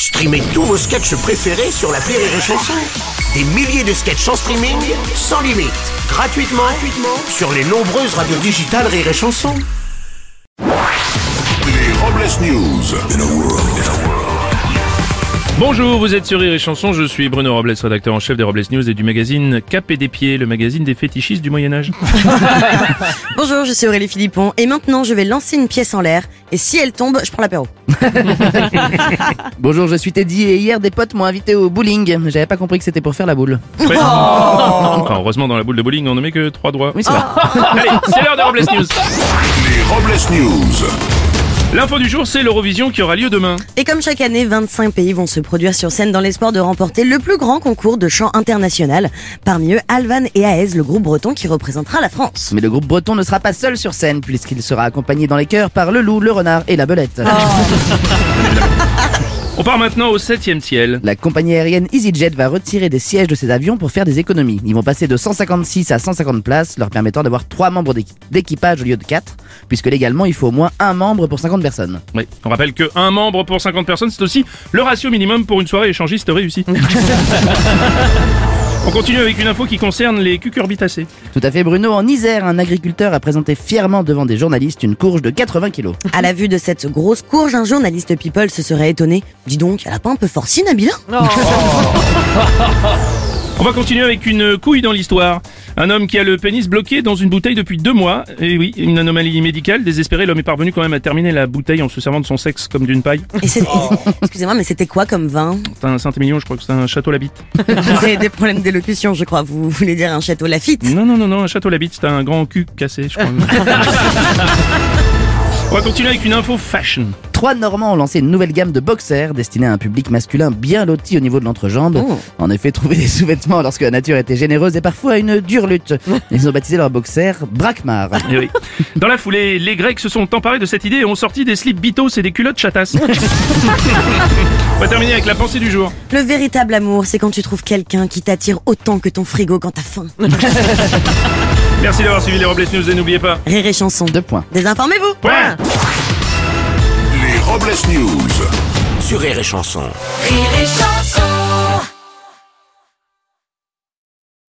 Streamez tous vos sketchs préférés sur l'appli Rire et Chanson. Des milliers de sketchs en streaming, sans limite, gratuitement sur les nombreuses radios digitales Rire et Chanson. Les Robles News. Bonjour, vous êtes sur Rire et Chanson, je suis Bruno Robles, rédacteur en chef des Robles News et du magazine Cap et des Pieds, le magazine des fétichistes du Moyen-Âge. Bonjour, je suis Aurélie Philippon et maintenant je vais lancer une pièce en l'air et si elle tombe, je prends l'apéro. Bonjour, je suis Teddy et hier des potes m'ont invité au bowling. J'avais pas compris que c'était pour faire la boule. Ouais. Enfin, heureusement dans la boule de bowling on ne met que 3 doigts. Oui, c'est vrai. Allez, c'est l'heure des Robles News. Les Robles News. L'info du jour, c'est l'Eurovision qui aura lieu demain. Et comme chaque année, 25 pays vont se produire sur scène dans l'espoir de remporter le plus grand concours de chant international. Parmi eux, Alvan et Aez, le groupe breton qui représentera la France. Mais le groupe breton ne sera pas seul sur scène puisqu'il sera accompagné dans les chœurs par le loup, le renard et la belette. On part maintenant au 7e ciel. La compagnie aérienne EasyJet va retirer des sièges de ses avions pour faire des économies. Ils vont passer de 156 à 150 places, leur permettant d'avoir 3 membres d'équipage au lieu de 4, puisque légalement il faut au moins un membre pour 50 personnes. Oui, on rappelle que un membre pour 50 personnes, c'est aussi le ratio minimum pour une soirée échangiste réussie. On continue avec une info qui concerne les cucurbitacées. Tout à fait Bruno, en Isère, un agriculteur a présenté fièrement devant des journalistes une courge de 80 kilos. À la vue de cette grosse courge, un journaliste People se serait étonné. Dis donc, elle a pas un peu forci, Nabila ? On va continuer avec une couille dans l'histoire. Un homme qui a le pénis bloqué dans une bouteille depuis 2 mois. Et oui, une anomalie médicale. Désespéré, l'homme est parvenu quand même à terminer la bouteille en se servant de son sexe comme d'une paille. Et excusez-moi, mais c'était quoi comme vin ? C'est un Saint-Émilion, je crois que c'est un château Labitte. Vous avez des problèmes d'élocution, je crois. Vous voulez dire un château Lafite ? Non, un château Labitte, c'est un grand cul cassé, je crois. On va continuer avec une info fashion. 3 Normands ont lancé une nouvelle gamme de boxers destinée à un public masculin bien loti au niveau de l'entrejambe. Oh. En effet, trouver des sous-vêtements lorsque la nature était généreuse est parfois une dure lutte. Ils ont baptisé leur boxer Brakmar. Et oui. Dans la foulée, les Grecs se sont emparés de cette idée et ont sorti des slips bitos et des culottes chatasses. On va terminer avec la pensée du jour. Le véritable amour, c'est quand tu trouves quelqu'un qui t'attire autant que ton frigo quand t'as faim. Merci d'avoir suivi les Robles News et n'oubliez pas... Rire et Chanson. 2 points. Désinformez-vous. Point. Les Robles News. Sur Rire et Chanson. Rire et Chanson.